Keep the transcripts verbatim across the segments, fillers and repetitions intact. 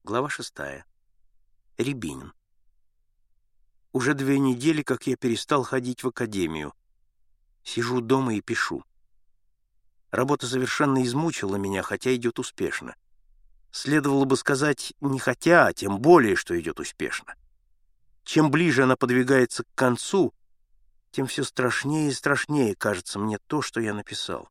Глава шестая. Рябинин. Уже две недели, как я перестал ходить в академию. Сижу дома и пишу. Работа совершенно измучила меня, хотя идет успешно. Следовало бы сказать не хотя, а тем более, что идет успешно. Чем ближе она подвигается к концу, тем все страшнее и страшнее кажется мне то, что я написал.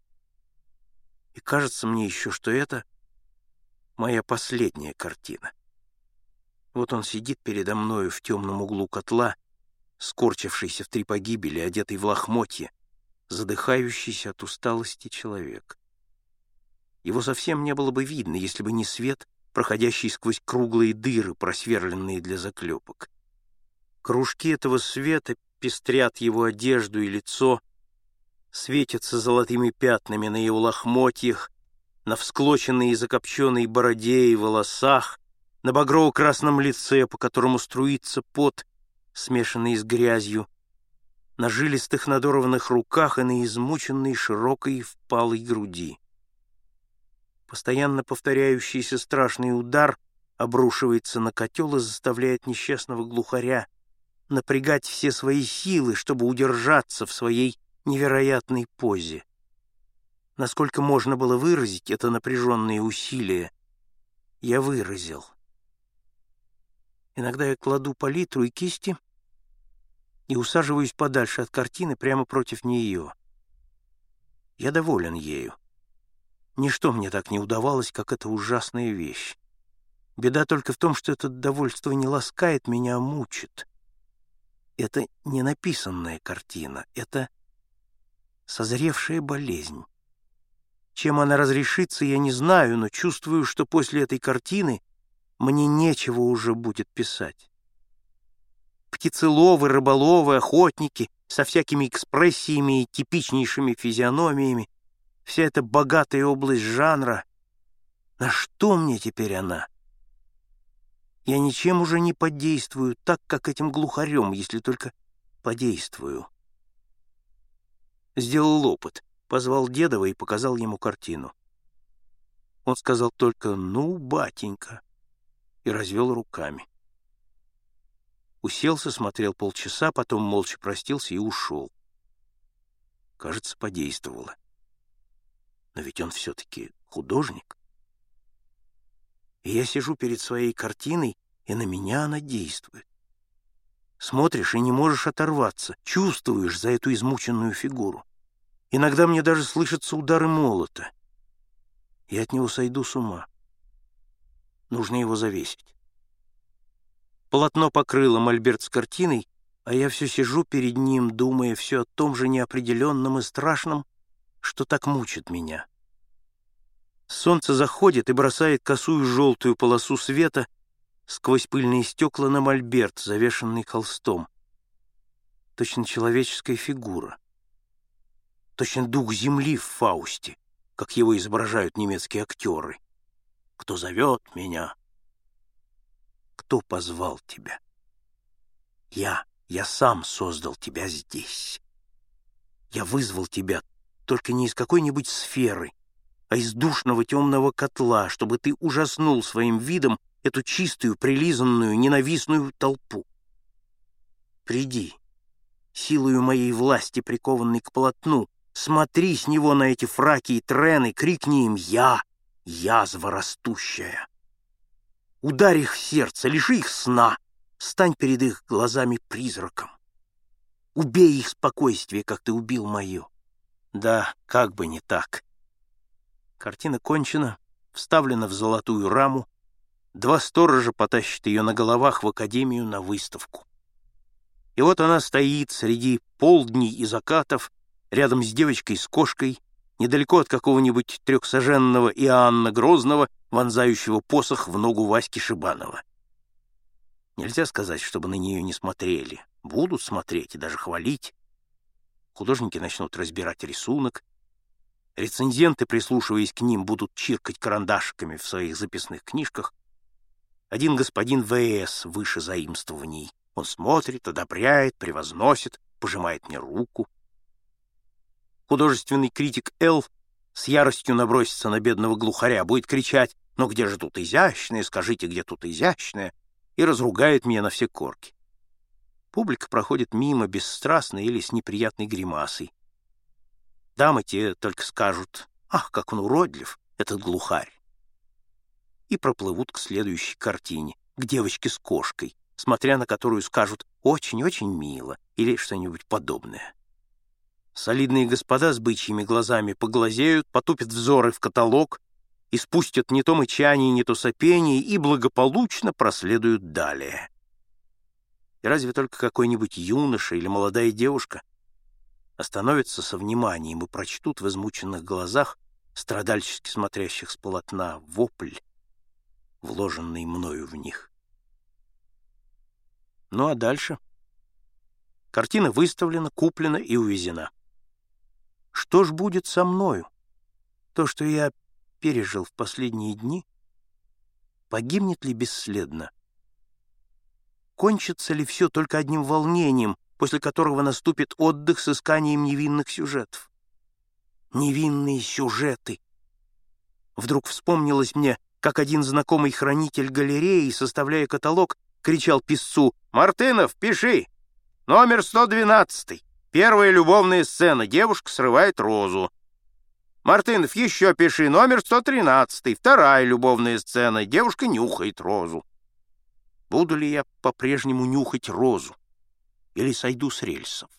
И кажется мне еще, что это моя последняя картина. Вот он сидит передо мною в темном углу котла, скорчившийся в три погибели, одетый в лохмотье, задыхающийся от усталости человек. Его совсем не было бы видно, если бы не свет, проходящий сквозь круглые дыры, просверленные для заклепок. Кружки этого света пестрят его одежду и лицо, светятся золотыми пятнами на его лохмотьях, на всклоченной и закопченной бороде и волосах, на багрово-красном лице, по которому струится пот, смешанный с грязью, на жилистых надорванных руках и на измученной широкой впалой груди. Постоянно повторяющийся страшный удар обрушивается на котел и заставляет несчастного глухаря напрягать все свои силы, чтобы удержаться в своей невероятной позе. Насколько можно было выразить это напряженные усилия, я выразил. Иногда я кладу палитру и кисти и усаживаюсь подальше от картины прямо против нее. Я доволен ею. Ничто мне так не удавалось, как эта ужасная вещь. Беда только в том, что это довольство не ласкает меня, а мучит. Это не написанная картина, это созревшая болезнь. Чем она разрешится, я не знаю, но чувствую, что после этой картины мне нечего уже будет писать. Птицеловы, рыболовы, охотники со всякими экспрессиями и типичнейшими физиономиями, вся эта богатая область жанра, на что мне теперь она? Я ничем уже не подействую так, как этим глухарем, если только подействую. Сделал опыт, позвал Дедова и показал ему картину. Он сказал только «ну, батенька», и развел руками. Уселся, смотрел полчаса, потом молча простился и ушел. Кажется, подействовало. Но ведь он все-таки художник. И я сижу перед своей картиной, и на меня она действует. Смотришь и не можешь оторваться, чувствуешь за эту измученную фигуру. Иногда мне даже слышатся удары молота. Я от него сойду с ума. Нужно его завесить. Полотно покрыло мольберт с картиной, а я все сижу перед ним, думая все о том же неопределенном и страшном, что так мучит меня. Солнце заходит и бросает косую желтую полосу света сквозь пыльные стекла на мольберт, завешенный холстом. Точно человеческая фигура. Точно дух земли в Фаусте, как его изображают немецкие актеры. Кто зовет меня? Кто позвал тебя? Я, я сам создал тебя здесь. Я вызвал тебя только не из какой-нибудь сферы, а из душного темного котла, чтобы ты ужаснул своим видом эту чистую, прилизанную, ненавистную толпу. Приди, силою моей власти, прикованный к полотну, смотри с него на эти фраки и трены, крикни им «Я, язва растущая». Ударь их в сердце, лиши их сна, стань перед их глазами призраком. Убей их спокойствие, как ты убил мое. Да, как бы не так. Картина кончена, вставлена в золотую раму. Два сторожа потащат ее на головах в академию на выставку. И вот она стоит среди полдней и закатов, рядом с девочкой с кошкой, недалеко от какого-нибудь трехсаженного Иоанна Грозного, вонзающего посох в ногу Васьки Шибанова. Нельзя сказать, чтобы на нее не смотрели. Будут смотреть и даже хвалить. Художники начнут разбирать рисунок. Рецензенты, прислушиваясь к ним, будут чиркать карандашиками в своих записных книжках. Один господин вэ эс выше заимствований. Он смотрит, одобряет, превозносит, пожимает мне руку. Художественный критик Л с яростью набросится на бедного глухаря, будет кричать: «Ну где же тут изящное? Скажите, где тут изящное?» и разругает меня на все корки. Публика проходит мимо бесстрастно или с неприятной гримасой. Дамы те только скажут: «Ах, как он уродлив, этот глухарь!» и проплывут к следующей картине, к девочке с кошкой, смотря на которую скажут «очень-очень мило» или что-нибудь подобное. Солидные господа с бычьими глазами поглазеют, потупят взоры в каталог и спустят не то мычание, не то сопение и благополучно проследуют далее. И разве только какой-нибудь юноша или молодая девушка остановятся со вниманием и прочтут в измученных глазах, страдальчески смотрящих с полотна, вопль, вложенный мною в них. Ну а дальше? Картина выставлена, куплена и увезена. Что ж будет со мною? То, что я пережил в последние дни, погибнет ли бесследно? Кончится ли все только одним волнением, после которого наступит отдых с исканием невинных сюжетов? Невинные сюжеты! Вдруг вспомнилось мне, как один знакомый хранитель галереи, составляя каталог, кричал писцу: «Мартынов, пиши! Номер сто двенадцатый. Первая любовная сцена. Девушка срывает розу. Мартынов, еще пиши. Номер сто тринадцатый. Вторая любовная сцена. Девушка нюхает розу». Буду ли я по-прежнему нюхать розу? Или сойду с рельсов?